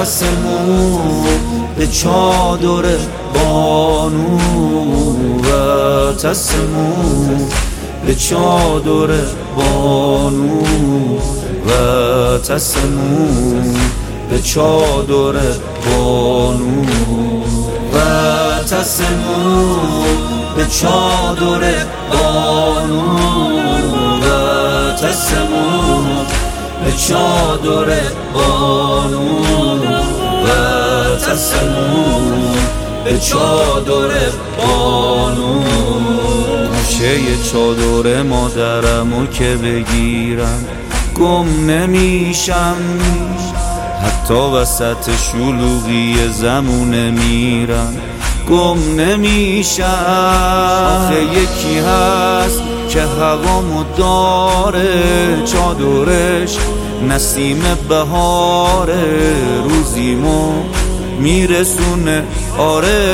تسمو به چادر بانو و تسمو به چادر بانو و تسمو به چادر بانو و تسمو به چادر بانو و تسمو به چادر بانو و تسمو به چادر بانو. گوشه چادر مادرمو که بگیرم گم نمیشم، حتی وسط شلوغی زمونه میرم گم نمیشم. آخه یکی هست که هوامو داره، چادرش نسیم بهاره، روزیمو میرسونه آره.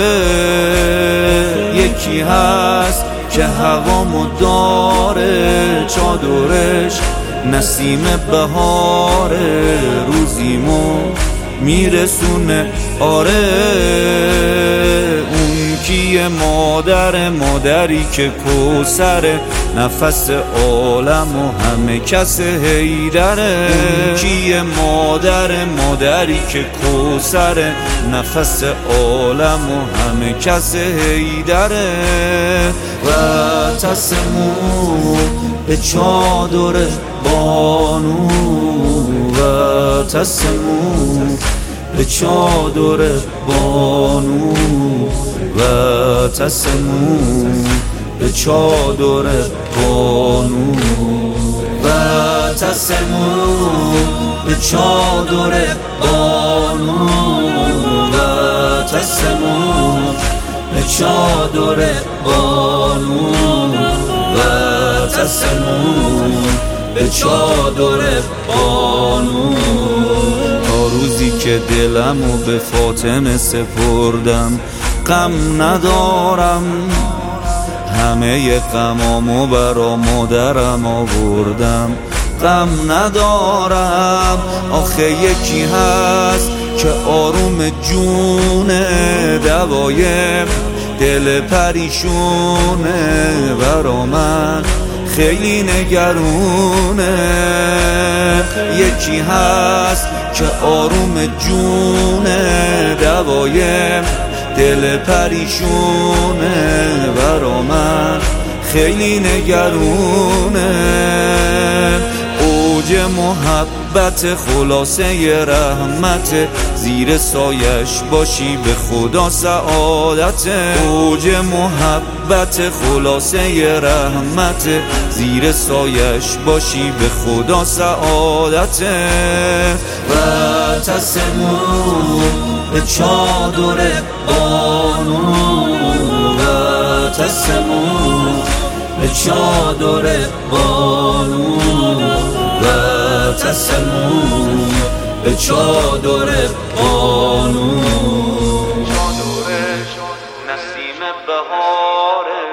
یکی هست که هوامو داره، چادرش نسیم بهاره، روزیمو میرسونه آره. اون کیه؟ مادری که کوثر نفس عالم و همه کس حیدره. اون کیه؟ مادری که کوثر نفس عالم و همه کس حیدره. و تسمو به چادر بانو و تسمو به چادر بانو و تسمو به چادر بانو و تسمو به چادر بانو و تسمو به چادر بانو و تسمو به چادر بانو. تا روزی که دلمو به فاطمه سپردم غم ندارم، همه غمامو برا مادرم آوردم غم ندارم. آخه یکی هست که آروم جونه، دوای دل پریشونه، برا من خیلی نگرونه. یکی هست که آروم جونه، دوای دل پریشونه، برا من خیلی نگرونه. اوج محبت خلاصه رحمت، زیر سایش باشی به خدا سعادت. اوج محبت خلاصه رحمت، زیر سایش باشی به خدا سعادت. و تسمو به چادر بانو و تسمو به چادر بانو و تسمو به چادر بانو. چادرش نسیم بهاره،